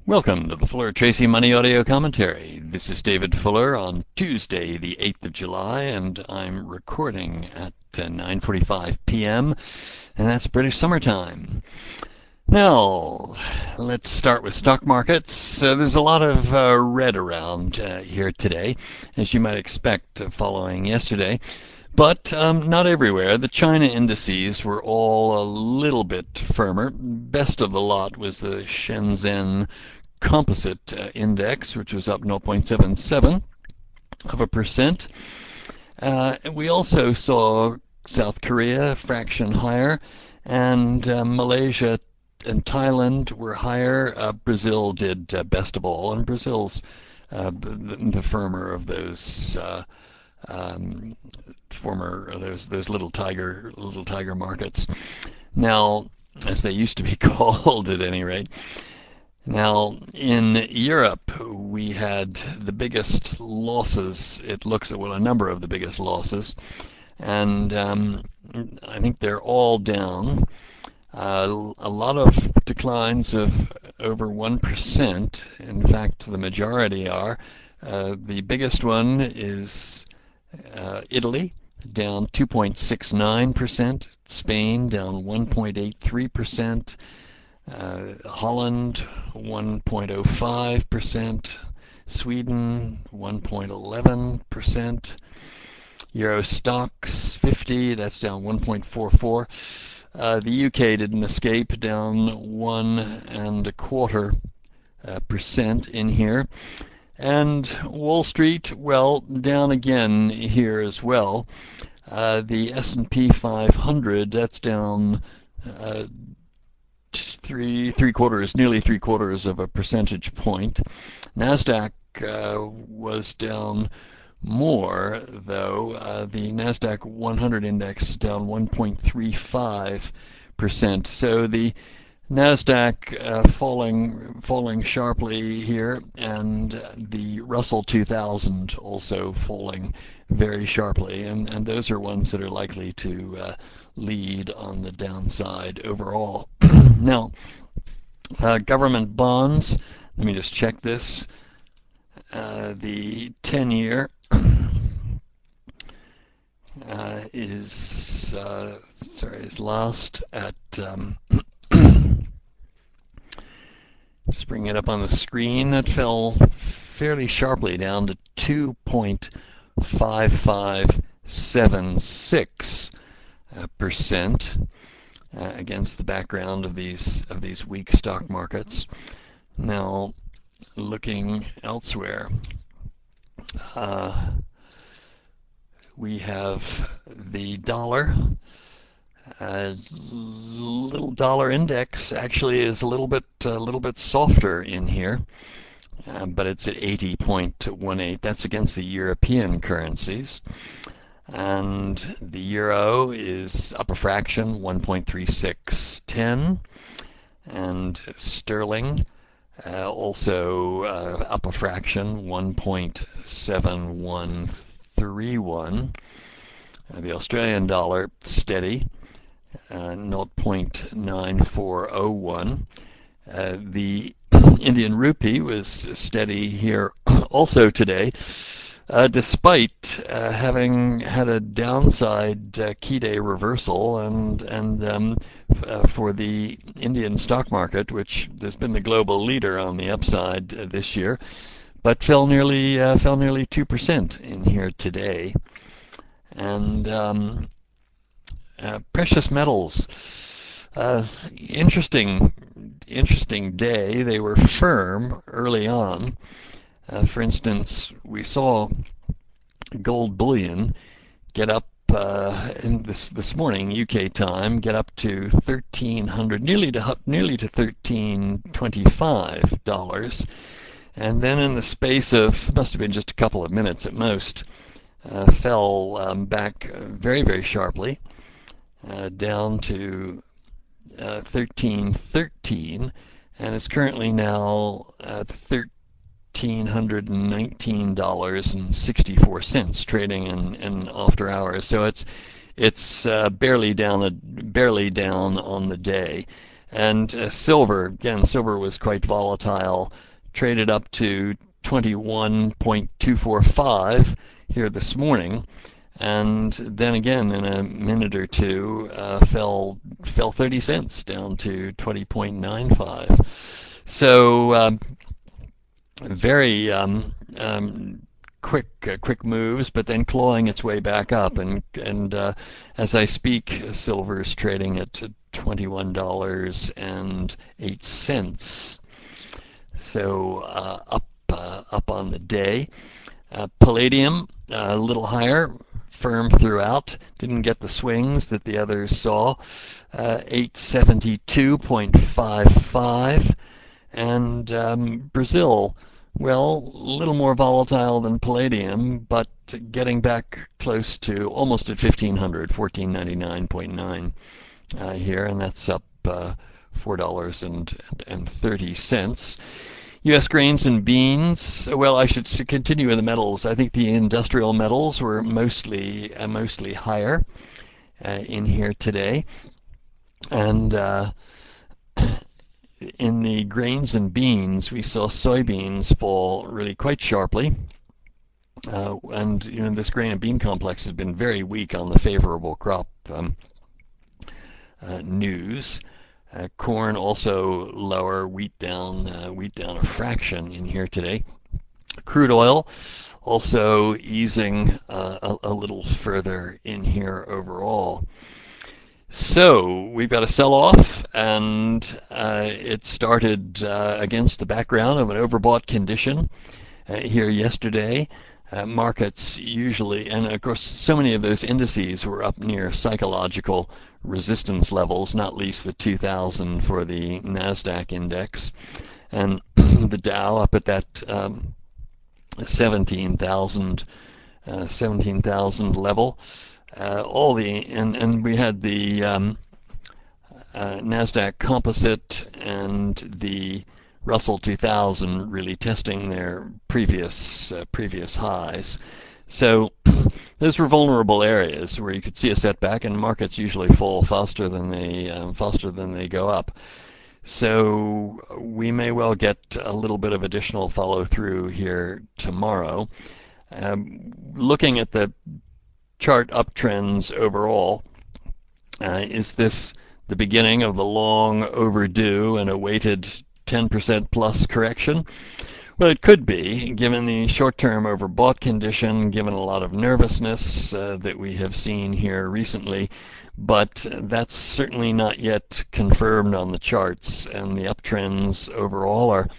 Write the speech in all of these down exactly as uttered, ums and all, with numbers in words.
Welcome to the Fuller Tracy Money Audio Commentary. This is David Fuller on Tuesday, the eighth of July, and I'm recording at uh, nine forty-five p m, and that's British summertime. Now, let's start with stock markets. So there's a lot of uh, red around uh, here today, as you might expect uh, following yesterday. But um, not everywhere. The China indices were all a little bit firmer. Best of the lot was the Shenzhen Composite uh, Index, which was up zero point seven seven of a percent. Uh, we also saw South Korea a fraction higher, and uh, Malaysia and Thailand were higher. Uh, Brazil did uh, best of all, and Brazil's uh, the, the firmer of those uh, um, former those those little tiger little tiger markets. Now, as they used to be called, at any rate. Now, in Europe, we had the biggest losses. It looks at, well, a number of the biggest losses, and um, I think they're all down. Uh, a lot of declines of over one percent. In fact, the majority are. Uh, the biggest one is uh, Italy, down two point six nine percent. Spain, down one point eight three percent. Uh, Holland, one point zero five percent. Sweden, one point one one percent. Euro Stoxx fifty, that's down one point four four. Uh, the U K didn't escape, down one and a quarter uh, percent in here. And Wall Street, well, down again here as well. Uh, the S and P five hundred, that's down uh, three three quarters, nearly three quarters of a percentage point. Nasdaq uh, was down more, though. Uh, the Nasdaq one hundred index down one point three five percent. So the Nasdaq uh, falling falling sharply here, and the Russell two thousand also falling very sharply, and, and those are ones that are likely to uh, lead on the downside overall. Now, uh, government bonds, let me just check this. Uh, the ten-year uh, is, uh, sorry, is lost at, um, just bring it up on the screen. That fell fairly sharply down to two point five five seven six percent uh, against the background of these of these weak stock markets. Now, looking elsewhere, uh, we have the dollar. Uh, little dollar index actually is a little bit a little bit softer in here, uh, but it's at eighty point one eight. That's against the European currencies, and the euro is up a fraction, one point three six one zero, and sterling uh, also uh, up a fraction, one point seven one three one. Uh, the Australian dollar steady. Uh, zero point nine four zero one. Uh, the Indian rupee was steady here also today, uh, despite uh, having had a downside uh, key day reversal, and and um, f- uh, for the Indian stock market, which has been the global leader on the upside uh, this year, but fell nearly uh, fell nearly two percent in here today, and um, Uh, precious metals, uh, interesting, interesting day. They were firm early on. Uh, for instance, we saw gold bullion get up uh, in this this morning U K time, get up to thirteen hundred, nearly to nearly to thirteen twenty-five dollars, and then in the space of must have been just a couple of minutes at most, uh, fell um, back very very sharply. Uh, down to uh, thirteen thirteen, and it's currently now at thirteen nineteen dollars and sixty-four cents, trading in, in after hours. So it's it's uh, barely down a, barely down on the day. And uh, silver, again, silver was quite volatile, traded up to twenty-one point two four five here this morning, and then again in a minute or two uh, fell fell thirty cents down to twenty point nine five. So um, very um, um, quick uh, quick moves, but then clawing its way back up. And and uh, as I speak, silver's trading at twenty-one dollars and eight cents. So uh, up uh, up on the day. Uh, palladium uh, a little higher, firm throughout. Didn't get the swings that the others saw. Uh, eight seventy-two point five five. And um, Brazil, well, a little more volatile than palladium, but getting back close to almost at fifteen hundred, fourteen ninety-nine point nine uh, here, and that's up uh, four dollars and thirty cents. U S grains and beans. Well, I should continue with the metals. I think the industrial metals were mostly uh, mostly higher uh, in here today, and uh, in the grains and beans, we saw soybeans fall really quite sharply. Uh, and you know, this grain and bean complex has been very weak on the favorable crop um, uh, news. Uh, corn also lower, wheat down, uh, wheat down a fraction in here today. Crude oil also easing uh, a, a little further in here overall. So we've got a sell-off, and uh, it started uh, against the background of an overbought condition uh, here yesterday. Uh, markets usually, and of course so many of those indices were up near psychological resistance levels, not least the two thousand for the NASDAQ index, and the Dow up at that um, seventeen thousand uh, seventeen thousand level. Uh, all the and, and we had the um, uh, NASDAQ Composite and the Russell two thousand really testing their previous uh, previous highs. So those were vulnerable areas where you could see a setback, and markets usually fall faster than they um, faster than they go up. So we may well get a little bit of additional follow through here tomorrow. Um, looking at the chart uptrends overall, uh, is this the beginning of the long overdue and awaited ten percent plus correction? Well, it could be, given the short-term overbought condition, given a lot of nervousness uh, that we have seen here recently, but that's certainly not yet confirmed on the charts, and the uptrends overall are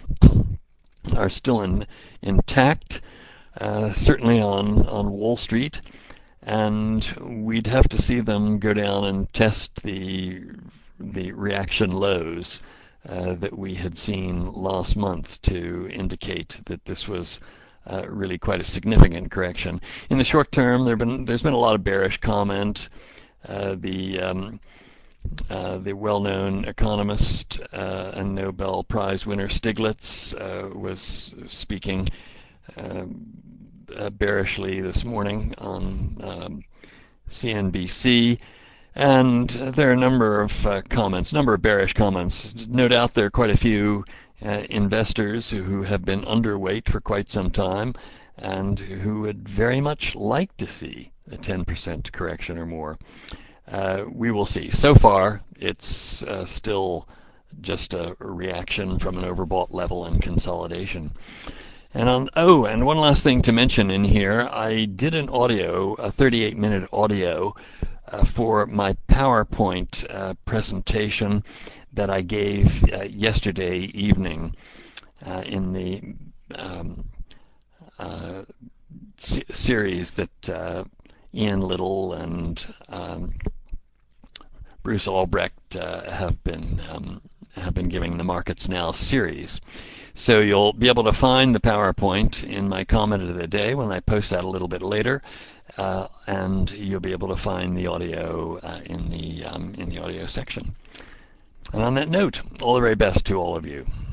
are still in, intact, uh, certainly on, on Wall Street, and we'd have to see them go down and test the the reaction lows Uh, that we had seen last month to indicate that this was uh, really quite a significant correction. In the short term, there been, there's been a lot of bearish comment. Uh, the um, uh, the well-known economist uh, and Nobel Prize winner Stiglitz uh, was speaking uh, uh, bearishly this morning on um, C N B C. And there are a number of uh, comments, a number of bearish comments. No doubt there are quite a few uh, investors who, who have been underweight for quite some time and who would very much like to see a ten percent correction or more. Uh, we will see. So far, it's uh, still just a reaction from an overbought level and consolidation. And on, oh, and one last thing to mention in here, I did an audio, a thirty-eight minute audio, Uh, for my PowerPoint uh, presentation that I gave uh, yesterday evening uh, in the um, uh, se- series that uh, Ian Little and um, Bruce Albrecht uh, have been um, have been giving the Markets Now series. So you'll be able to find the PowerPoint in my comment of the day when I post that a little bit later. Uh, and you'll be able to find the audio uh, in the um, in the audio section. And on that note, all the very best to all of you.